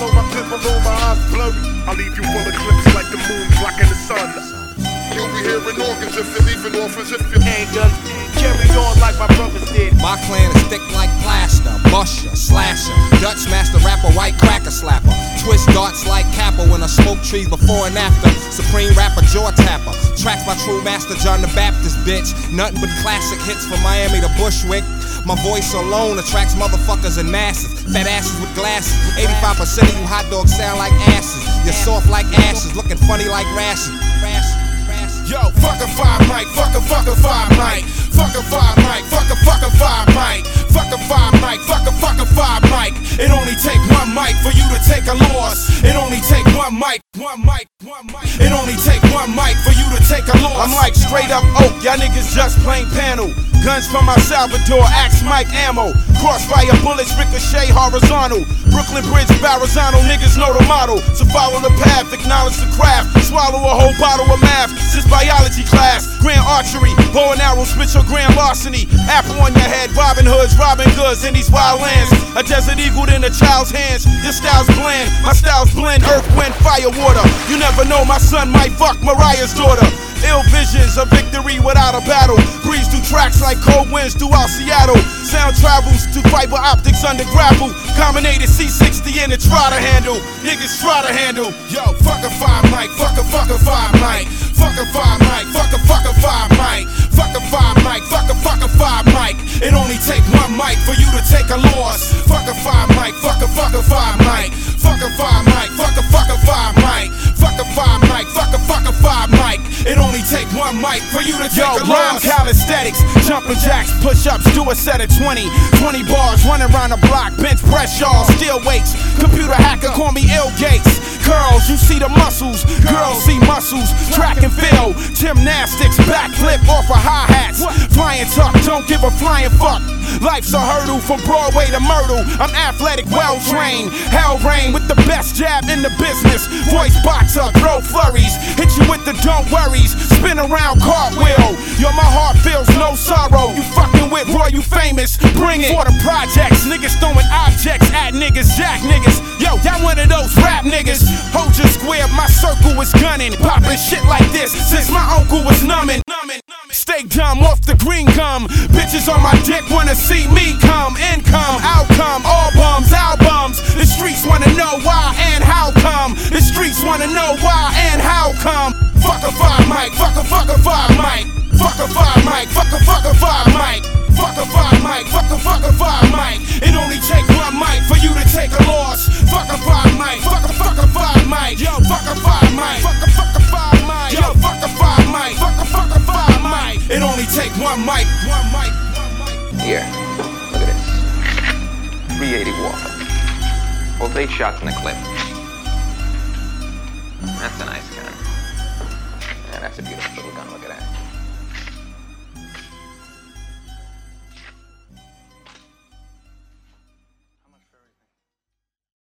below my pit below my eyes blurry. I leave you full of clips like the moon blocking the sun. You'll be hearing organs if you're leaving off as if you ain't done. Carry on like my brothers did. My clan is thick like plaster, musher, slasher, Dutch master rapper, white cracker slapper, twist darts like Kappa when I smoke trees before and after. Supreme rapper, jaw tapper, tracks by true master John the Baptist, bitch. Nothing but classic hits from Miami to Bushwick. My voice alone attracts motherfuckers in masses. Fat asses with glasses. 85% of you hot dogs sound like asses. You're soft like ashes, looking funny like rashes. Yo, fuck a 5 mic, fuck a 5 mic, fuck a 5 mic, fuck a 5 mic, fuck a 5 mic, fuck a 5 mic. It only take one mic for you to take a loss. It only take one mic. It only take one mic for you to take a loss. I'm like straight up oak, y'all niggas just plain panel. Guns from El Salvador, axe mic ammo. Crossfire bullets ricochet horizontal. Brooklyn Bridge, Barazano, niggas know the motto. So follow the path, acknowledge the craft. Swallow a whole bottle of math since biology class. Grand archery, bow and arrow, spit your grand larceny. Apple on your head, Robin Hoods, Robin Goods in these wild lands. A desert eagle in a child's hands. Your style's bland, my style's blend. Earth, wind, fire, water. You never know, my son might fuck Mariah's daughter. Ill visions of victory without a battle. Breeze through tracks like cold winds throughout Seattle. Sound travels to fiber optics under grapple. Combinated C60 in the try to handle. Niggas try to handle. Yo, fuck a 5 mic, fuck a 5 mic. Fuck a 5 mic, fuck a 5 mic. Fuck a 5 mic, fuck a 5 mic. It only take one mic for you to take a loss. Fuck a 5 mic, fuck a 5 mic. Fuck a 5 mic, fuck a 5 mic. Fuck a 5 mic, fuck a 5 mic. It only take one mic for you to take a loss. Calisthenics, jumping jacks, push-ups, do a set of 20. 20 bars, running around the block, bench press, y'all, steel weights. Computer hacker, call me Ill Gates. Girls, you see the muscles, girls see muscles. Track and field, gymnastics, backflip off of hi-hats. Flying tuck, don't give a flying fuck. Life's a hurdle from Broadway to Myrtle. I'm athletic, well-trained. Hell rain with the best jab in the business. Voice boxer, throw flurries. Hit you with the don't worries. Spin around cartwheel. Yo, my heart feels no sorrow. You fucking with Roy, you famous. Bring it for the projects. Niggas throwing objects at niggas, jack niggas. Yo, y'all one of those rap niggas. Hold your square, my circle is gunning. Popping shit like this since my uncle was numbing. Stay dumb off the green gum. Bitches on my dick wanna see me come. Income, outcome, all bums, albums. The streets wanna know why and how come. The streets wanna know why and how come. Fuck a 5 mic, fuck a 5 mic. Fuck a 5 mic, fuck a 5 mic. Fuck a 5 mic, fuck a 5 mic. It only take one mic for you to take a loss. Fuck a 5 mic, fuck a 5 mic. Yo, fuck a 5 mic, fuck a 5 mic. Yo, fuck a 5 mic, fuck a 5 mic. It only take one mic. Here, look at this. 380 Walker. Both 8 shots in the clip. That's a nice